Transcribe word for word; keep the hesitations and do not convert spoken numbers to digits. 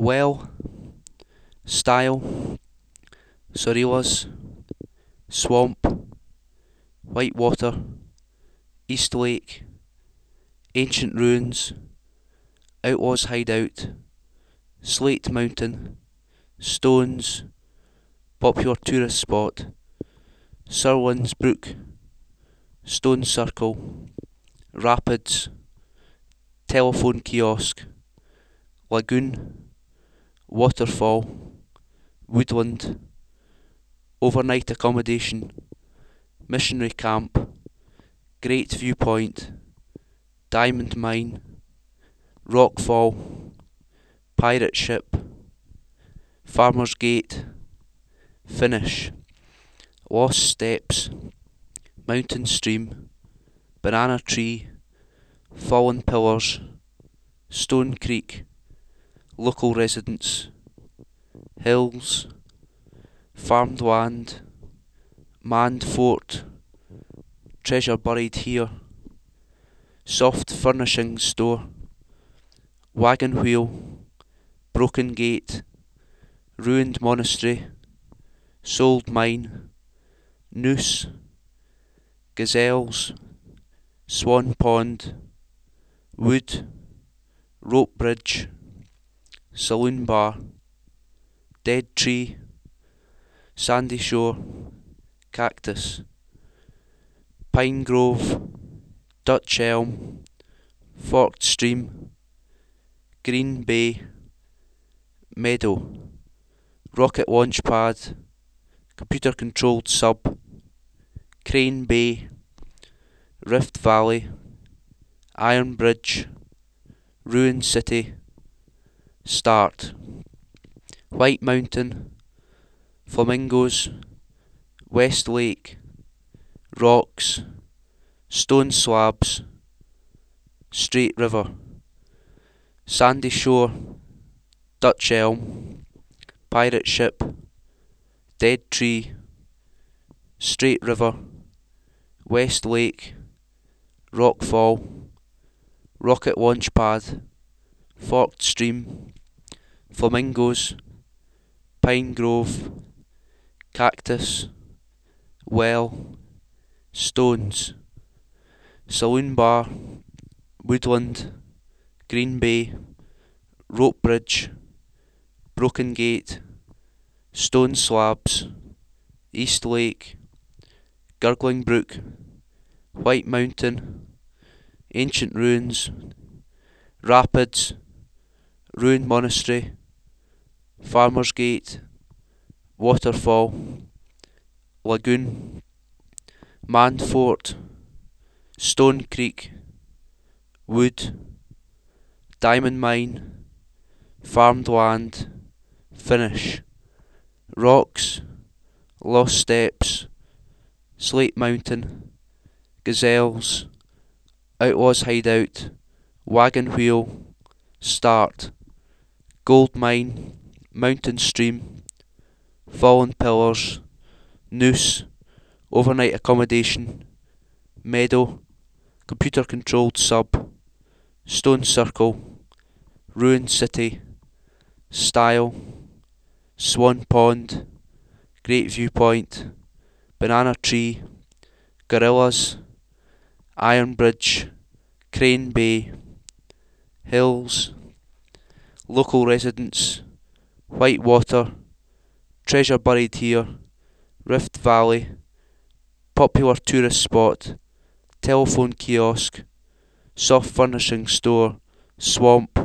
Well, Stile, Surrealas, Swamp, Whitewater, Eastlake, Ancient Ruins, Outlaws Hideout, Slate Mountain, Stones, Popular Tourist Spot, Surlins Brook, Stone Circle, Rapids, Telephone Kiosk, Lagoon, Waterfall, Woodland, Overnight Accommodation, Missionary Camp, Great Viewpoint, Diamond Mine, Rockfall, Pirate Ship, Farmer's Gate, Finish, Lost Steps, Mountain Stream, Banana Tree, Fallen Pillars, Stone Creek, Local Residents, Hills, Farmed Land, Manned Fort, Treasure Buried Here, Soft Furnishings Store, Wagon Wheel, Broken Gate, Ruined Monastery, Sold Mine, Noose, Gazelles, Swan Pond, Wood, Rope Bridge, Saloon Bar, Dead Tree, Sandy Shore, Cactus, Pine Grove, Dutch Elm, Forked Stream, Green Bay, Meadow, Rocket Launch Pad, Computer Controlled Sub, Crane Bay, Rift Valley, Iron Bridge, Ruin City, Start, White Mountain, Flamingos, West Lake, Rocks, Stone Slabs, Straight River, Sandy Shore, Dutch Elm, Pirate Ship, Dead Tree, Straight River, West Lake, Rockfall, Rocket Launch Pad, Forked Stream, Flamingos, Pine Grove, Cactus, Well, Stones, Saloon Bar, Woodland, Green Bay, Rope Bridge, Broken Gate, Stone Slabs, East Lake, Gurgling Brook, White Mountain, Ancient Ruins, Rapids, Ruined Monastery, Farmer's Gate, Waterfall, Lagoon, Manned Fort, Stone Creek, Wood, Diamond Mine, Farmed Land, Finish, Rocks, Lost Steps, Slate Mountain, Gazelles, Outlaws Hideout, Wagon Wheel, Start, Gold Mine, Mountain Stream, Fallen Pillars, Noose, Overnight Accommodation, Meadow, Computer Controlled Sub, Stone Circle, Ruin City, Stile, Swan Pond, Great Viewpoint, Banana Tree, Gorillas, Iron Bridge, Crane Bay, Hills, Local Residents, Whitewater, Treasure Buried Here, Rift Valley, Popular Tourist Spot, Telephone Kiosk, Soft Furnishing Store, Swamp,